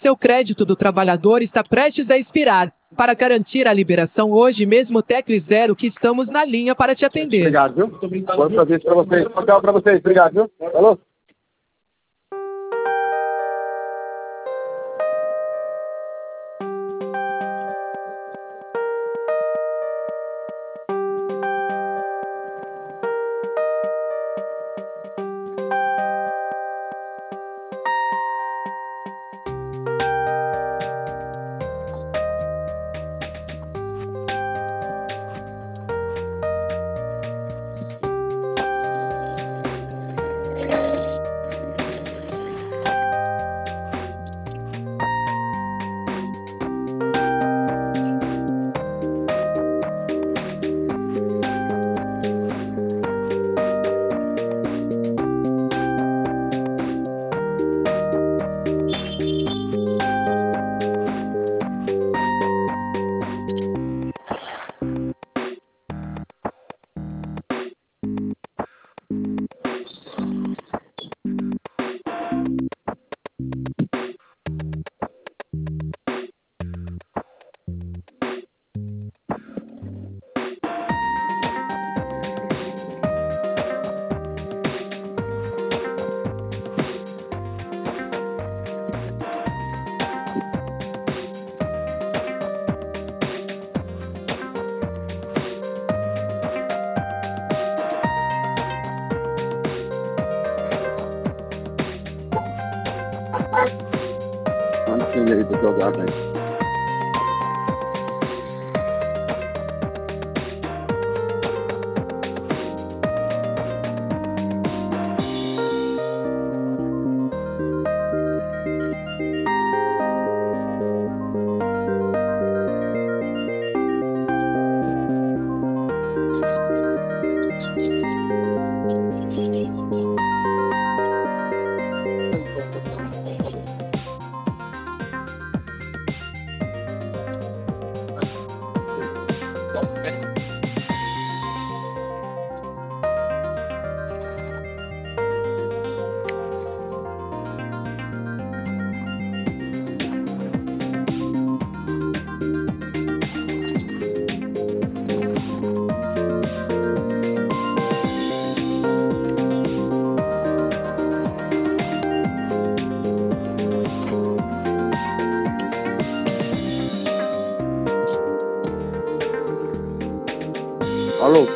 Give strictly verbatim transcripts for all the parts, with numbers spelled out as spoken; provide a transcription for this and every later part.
Seu crédito do trabalhador está prestes a expirar. Para garantir a liberação hoje mesmo, tecle zero que estamos na linha para te atender. Obrigado, viu? Vou fazer isso para vocês. Tchau para vocês. Obrigado, viu? Falou? Manda sim aí para jogar, velho. Alô?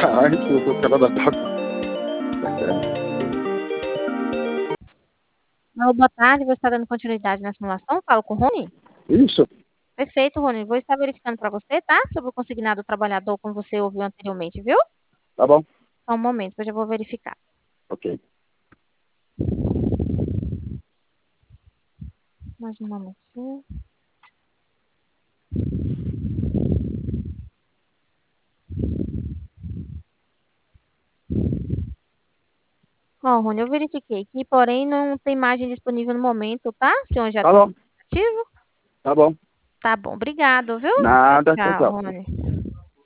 Ai, eu tô ficando da toca. Alô, boa tarde, você está dando continuidade na simulação? Falo com o Rony? Isso. Perfeito, Rony. Vou estar verificando para você, tá? Sobre o consignado trabalhador, como você ouviu anteriormente, viu? Tá bom. Só um momento, que eu já vou verificar. Ok. Mais um momentinho. Ó, Rony, eu verifiquei aqui, porém não tem imagem disponível no momento, tá? O senhor já Tá tem bom. aplicativo? Tá bom. Tá bom, obrigado, viu? Nada, tchau, Tchau, tchau. Rony.